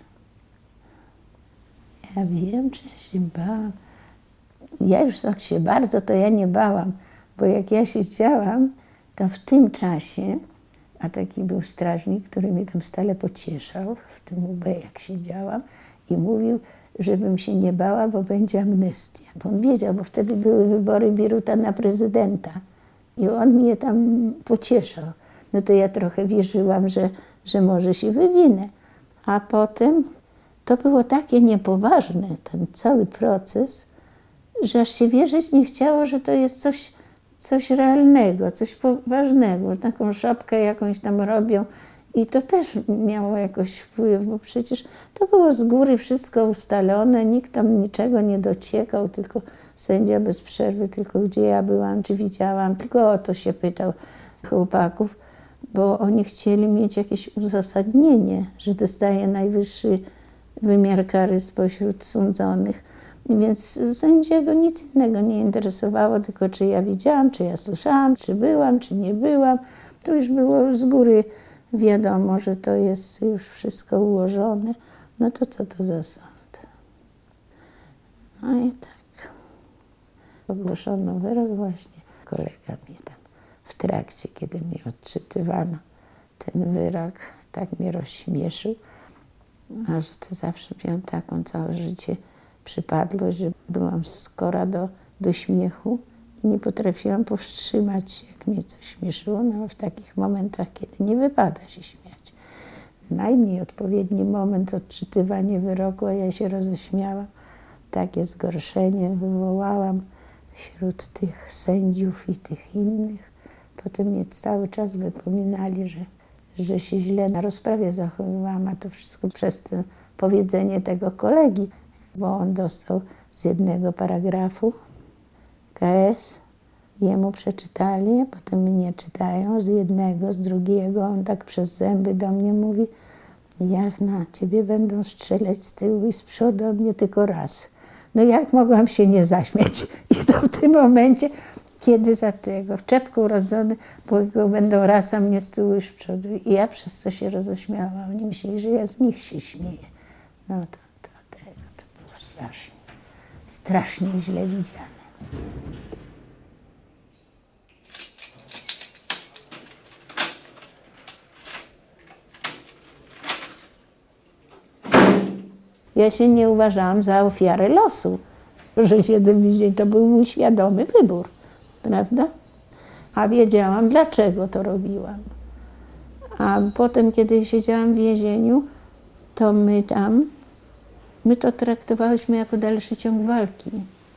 Ja wiem, czy ja się bałam. Ja już tak się bardzo, to ja nie bałam, bo jak ja siedziałam, to w tym czasie, a taki był strażnik, który mnie tam stale pocieszał, w tym U B jak siedziałam i mówił, żebym się nie bała, bo będzie amnestia. Bo on wiedział, bo wtedy były wybory Bieruta na prezydenta i on mnie tam pocieszał. No to ja trochę wierzyłam, że, że może się wywinę. A potem to było takie niepoważne, ten cały proces, że aż się wierzyć nie chciało, że to jest coś, coś realnego, coś poważnego. Taką szopkę jakąś tam robią i to też miało jakoś wpływ, bo przecież to było z góry wszystko ustalone, nikt tam niczego nie dociekał, tylko sędzia bez przerwy, tylko gdzie ja byłam, czy widziałam, tylko o to się pytał chłopaków, bo oni chcieli mieć jakieś uzasadnienie, że dostaje najwyższy wymiar kary spośród sądzonych. Więc sędziego nic innego nie interesowało, tylko czy ja widziałam, czy ja słyszałam, czy byłam, czy nie byłam. To już było z góry wiadomo, że to jest już wszystko ułożone. No to co to za sąd? No i tak. Ogłoszono wyrok właśnie. Kolega mnie tam w trakcie, kiedy mi odczytywano ten wyrok, tak mnie rozśmieszył, a że to zawsze miałam taką całe życie przypadłość, że byłam skora do, do śmiechu i nie potrafiłam powstrzymać się, jak mnie coś śmieszyło, no w takich momentach, kiedy nie wypada się śmiać. Najmniej odpowiedni moment odczytywanie wyroku, a ja się roześmiałam. Takie zgorszenie wywołałam wśród tych sędziów i tych innych. Potem mnie cały czas wypominali, że, że się źle na rozprawie zachowywałam, a to wszystko przez to powiedzenie tego kolegi, bo on dostał z jednego paragrafu K S, jemu przeczytali, a potem mnie czytają z jednego, z drugiego. On tak przez zęby do mnie mówi, jak na ciebie będą strzelać z tyłu i z przodu, a mnie tylko raz. No jak mogłam się nie zaśmiać? I to w tym momencie, kiedy za tego w czepku urodzony, bo go będą raz, a mnie z tyłu i z przodu. I ja przez co się roześmiałam. Oni myśleli, że ja z nich się śmieję. No to, to, tego, to było strasznie, strasznie źle widziane. Ja się nie uważałam za ofiarę losu, że siedzę w więzieniu. To był mój świadomy wybór, prawda? A wiedziałam, dlaczego to robiłam. A potem, kiedy siedziałam w więzieniu, to my tam, my to traktowałyśmy jako dalszy ciąg walki.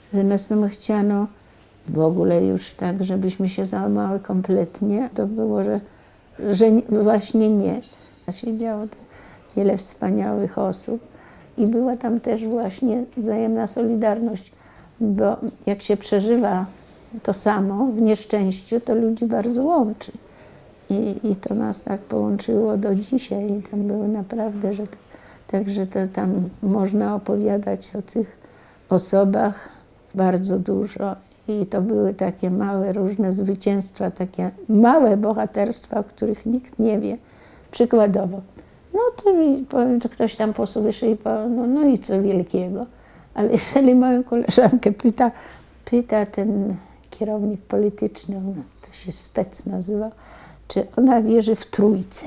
że nas tam chciano w ogóle już tak, żebyśmy się załamały kompletnie. To było, że, że właśnie nie. Siedziało wiele wspaniałych osób i była tam też właśnie wzajemna solidarność, bo jak się przeżywa to samo w nieszczęściu, to ludzi bardzo łączy. I, i to nas tak połączyło do dzisiaj. I tam były naprawdę, że to, także to tam można opowiadać o tych osobach bardzo dużo. I to były takie małe różne zwycięstwa, takie małe bohaterstwa, o których nikt nie wie. Przykładowo, no to powiem, że ktoś tam posłyszy i powie, no, no i co wielkiego. Ale jeżeli moją koleżankę pyta, pyta ten kierownik polityczny, u nas to się spec nazywa, czy ona wierzy w Trójcę.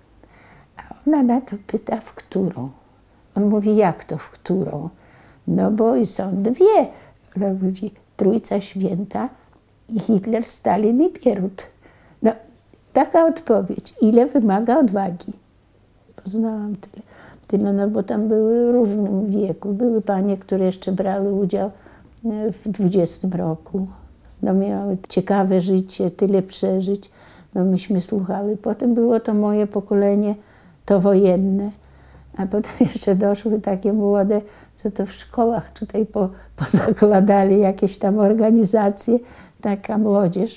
A ona na to pyta, w którą. On mówi, jak to w którą? No bo i są dwie. Ona mówi, Trójca Święta i Hitler, Stalin i Bierut. No, taka odpowiedź. Ile wymaga odwagi? Poznałam tyle. tyle, no bo tam były w różnym wieku. Były panie, które jeszcze brały udział w dwudziestym roku. No, miały ciekawe życie, tyle przeżyć. No, myśmy słuchały. Potem było to moje pokolenie, to wojenne. A potem jeszcze doszły takie młode, co to w szkołach tutaj po, pozakładali jakieś tam organizacje, taka młodzież.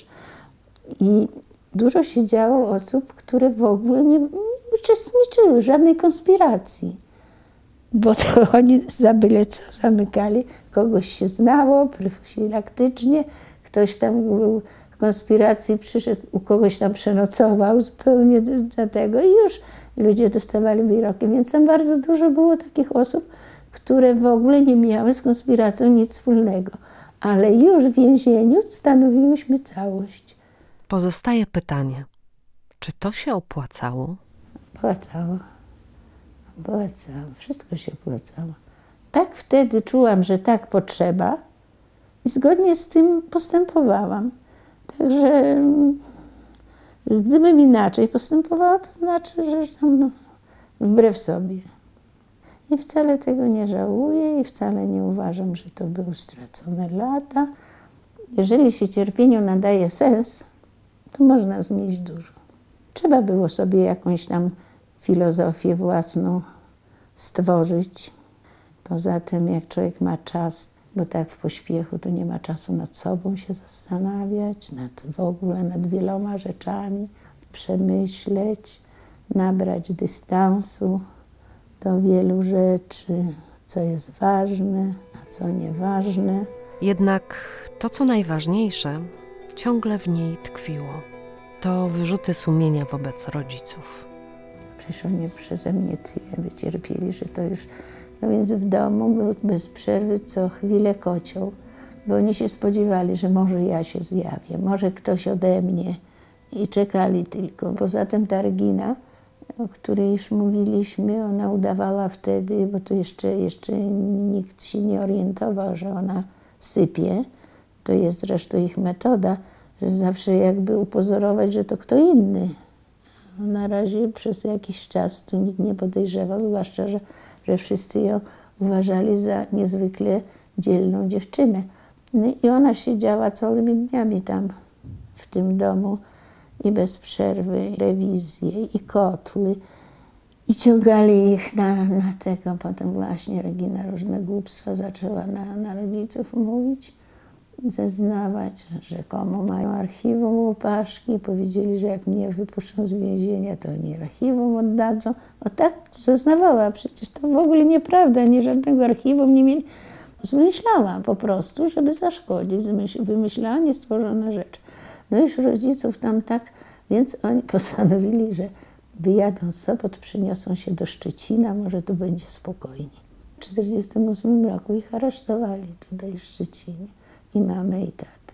I dużo się działo osób, które w ogóle nie, nie uczestniczyły w żadnej konspiracji. Bo to oni za byle co zamykali. Kogoś się znało profilaktycznie, ktoś tam był w konspiracji, przyszedł, u kogoś tam przenocował zupełnie dlatego i już ludzie dostawali wyroki. Więc tam bardzo dużo było takich osób, które w ogóle nie miały z konspiracją nic wspólnego. Ale już w więzieniu stanowiłyśmy całość. Pozostaje pytanie, czy to się opłacało? Opłacało. Opłacało. Wszystko się opłacało. Tak wtedy czułam, że tak potrzeba i zgodnie z tym postępowałam. Także gdybym inaczej postępowała, to znaczy, że tam no, wbrew sobie. I wcale tego nie żałuję i wcale nie uważam, że to były stracone lata. Jeżeli się cierpieniu nadaje sens, to można znieść dużo. Trzeba było sobie jakąś tam filozofię własną stworzyć. Poza tym, jak człowiek ma czas, bo tak w pośpiechu to nie ma czasu nad sobą się zastanawiać, nad, w ogóle nad wieloma rzeczami, przemyśleć, nabrać dystansu do wielu rzeczy, co jest ważne, a co nieważne. Jednak to, co najważniejsze, ciągle w niej tkwiło. To wyrzuty sumienia wobec rodziców. Przecież oni przeze mnie tyle wycierpieli, że to już... No więc w domu był bez przerwy co chwilę kocioł, bo oni się spodziewali, że może ja się zjawię, może ktoś ode mnie i czekali tylko. Poza tym ta Regina, o której już mówiliśmy, ona udawała wtedy, bo to jeszcze, jeszcze nikt się nie orientował, że ona sypie. To jest zresztą ich metoda, że zawsze jakby upozorować, że to kto inny. Na razie przez jakiś czas tu nikt nie podejrzewał, zwłaszcza, że, że wszyscy ją uważali za niezwykle dzielną dziewczynę. No i ona siedziała całymi dniami tam w tym domu i bez przerwy rewizje i kotły i ciągali ich na, na tego. Potem właśnie Regina różne głupstwa zaczęła na, na rodziców mówić, zeznawać, że rzekomo mają archiwum u Paszki. Powiedzieli, że jak mnie wypuszczą z więzienia, to oni archiwum oddadzą. O tak zeznawała, przecież to w ogóle nieprawda, nie żadnego archiwum nie mieli. Wymyślała po prostu, żeby zaszkodzić, wymyślała niestworzone rzeczy. No już rodziców tam tak, więc oni postanowili, że wyjadą z Sopot, przyniosą się do Szczecina, może tu będzie spokojnie. W czterdziestym ósmym roku ich aresztowali tutaj w Szczecinie. I mamę, i tatę.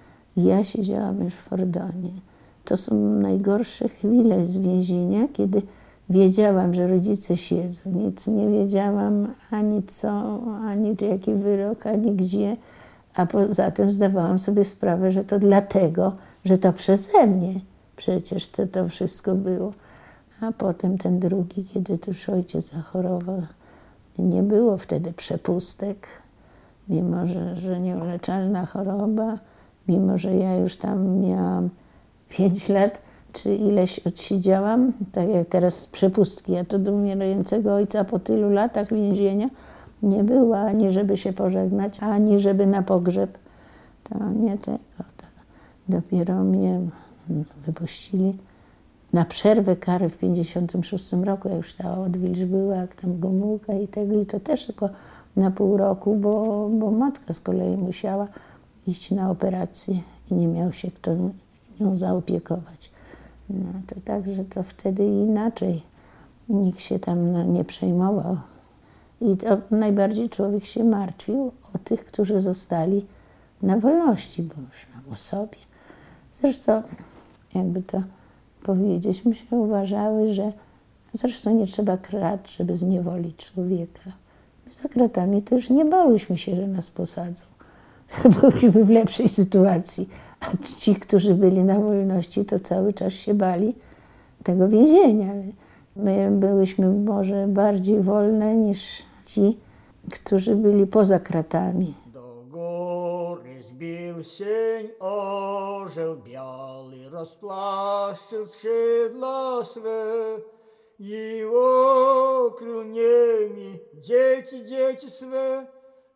I ja siedziałam już w Fordonie. To są najgorsze chwile z więzienia, kiedy wiedziałam, że rodzice siedzą. Nic nie wiedziałam ani co, ani jaki wyrok, ani gdzie. A poza tym zdawałam sobie sprawę, że to dlatego, że to przeze mnie przecież to, to wszystko było. A potem ten drugi, kiedy już ojciec zachorował, nie było wtedy przepustek. mimo że, że nieuleczalna choroba, mimo że ja już tam miałam pięć lat, czy ileś odsiedziałam, tak jak teraz z przepustki. Ja to do umierającego ojca po tylu latach więzienia nie była, ani żeby się pożegnać, ani żeby na pogrzeb. To nie tego. To dopiero mnie wypuścili na przerwę kary w pięćdziesiątym szóstym roku. Ja już ta odwilż była, jak tam Gomułka i tego. I to też tylko na pół roku, bo, bo matka z kolei musiała iść na operację i nie miał się kto nią zaopiekować. No to także to wtedy inaczej. Nikt się tam nie przejmował. I to najbardziej człowiek się martwił o tych, którzy zostali na wolności, bo już o sobie. Zresztą, jakby to powiedzieć, my się uważały, że zresztą nie trzeba krat, żeby zniewolić człowieka. My za kratami to już nie bałyśmy się, że nas posadzą. Byliśmy w lepszej sytuacji. A ci, którzy byli na wolności, to cały czas się bali tego więzienia. My byłyśmy może bardziej wolne niż ci, którzy byli poza kratami. Do góry zbił sień orzeł biały, rozplaszczył skrzydła swe i okrył niemi dzieci, dzieci swe.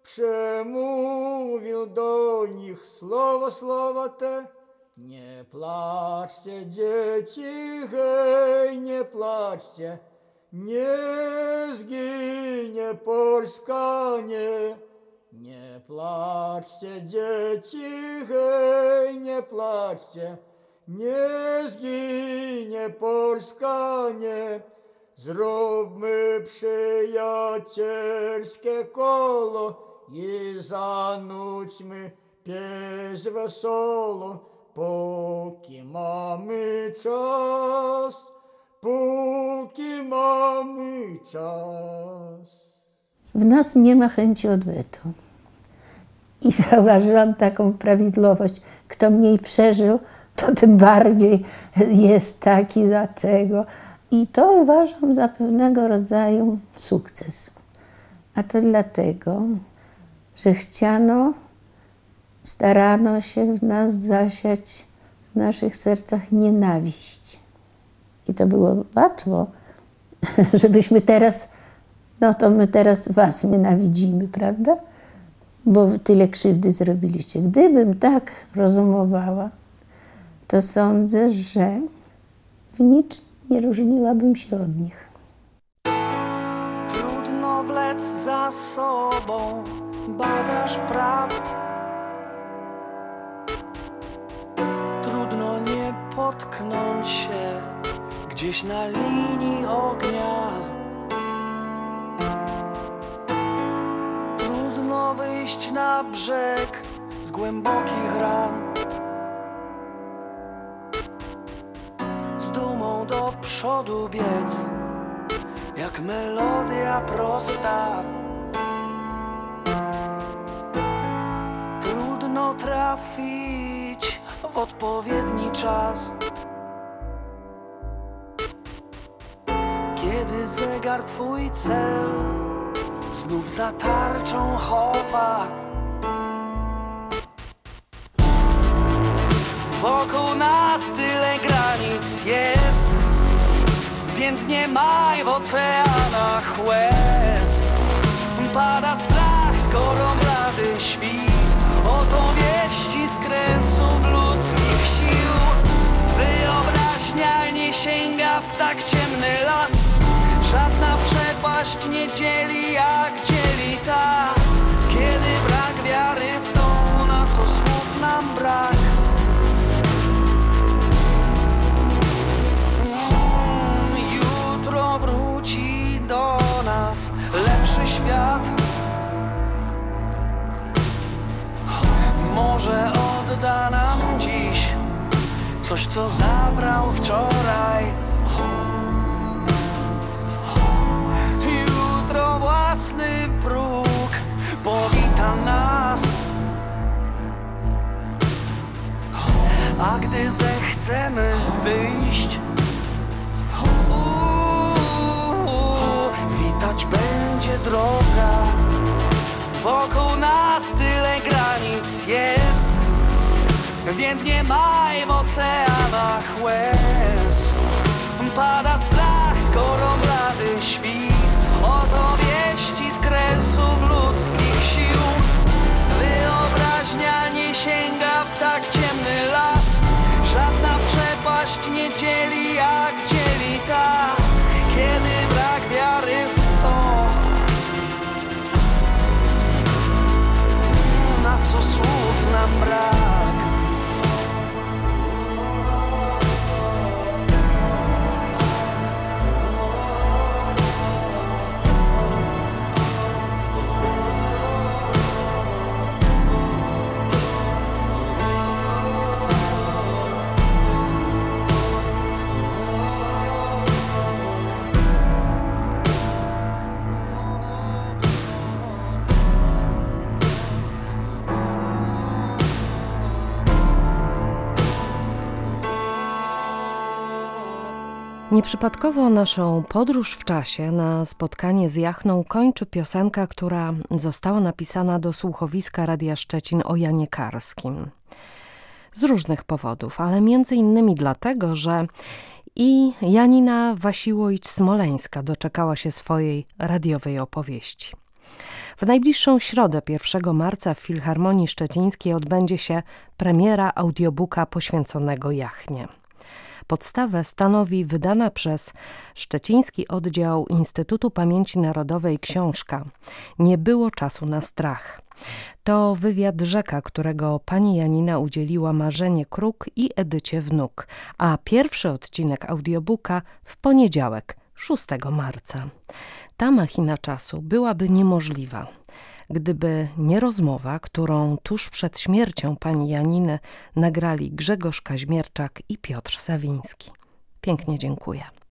Przemówił do nich słowa, słowa te. Nie płaczcie, dzieci, hej, nie płaczcie, nie zginie Polska, nie. Nie płaczcie, dzieci, hej, nie płaczcie, nie zginie Polska, nie. Zróbmy przyjacielskie koło i zanudźmy pieśń wesoło, póki mamy czas, póki mamy czas. W nas nie ma chęci odwetu. I zauważyłam taką prawidłowość. Kto mniej przeżył, to tym bardziej jest taki za tego. I to uważam za pewnego rodzaju sukces. A to dlatego, że chciano, starano się w nas zasiać, w naszych sercach nienawiść. I to było łatwo, żebyśmy teraz, no to my teraz was nienawidzimy, prawda? Bo tyle krzywdy zrobiliście. Gdybym tak rozumowała, to sądzę, że w niczym nie różniłabym się od nich. Trudno wlec za sobą bagaż prawd. Trudno nie potknąć się gdzieś na linii ognia. Trudno wyjść na brzeg z głębokich ran. Z dumą do przodu biec, jak melodia prosta. Trudno trafić w odpowiedni czas, kiedy zegar twój cel znów za tarczą chowa. Wokół nas tyle granic jest, więdnie maj w oceanach łez. Pada strach, skoro blady świt, oto wieści z kręsów ludzkich sił. Wyobraźnia nie sięga w tak ciemny las, żadna przepaść nie dzieli jak dzieli ta. Kiedy brak wiary w to, na co słów nam brak. Wróci do nas lepszy świat. Może odda nam dziś coś, co zabrał wczoraj. Jutro własny próg powita nas. A gdy zechcemy wyjść, witać będzie droga Wokół nas tyle granic jest, więc nie maj w oceanach łez. Pada strach, skoro blady świt, oto wieści z kresów ludzkich sił. Wyobraźnia nie sięga w tak ciemny las, żadna przepaść nie dzieli jak dzieli ta, kiedy brak wiary w to, na co słów nam brak. Nieprzypadkowo naszą podróż w czasie na spotkanie z Jachną kończy piosenka, która została napisana do słuchowiska Radia Szczecin o Janie Karskim. Z różnych powodów, ale między innymi dlatego, że i Janina Wasiłowicz-Smoleńska doczekała się swojej radiowej opowieści. W najbliższą środę, pierwszego marca, w Filharmonii Szczecińskiej odbędzie się premiera audiobooka poświęconego Jachnie. Podstawę stanowi wydana przez Szczeciński Oddział Instytutu Pamięci Narodowej książka „Nie było czasu na strach”. To wywiad rzeka, którego pani Janina udzieliła Marzenie Kruk i Edycie Wnuk, a pierwszy odcinek audiobooka w poniedziałek, szóstego marca. Ta machina czasu byłaby niemożliwa, gdyby nie rozmowa, którą tuż przed śmiercią pani Janiny nagrali Grzegorz Kaźmierczak i Piotr Sawiński. Pięknie dziękuję.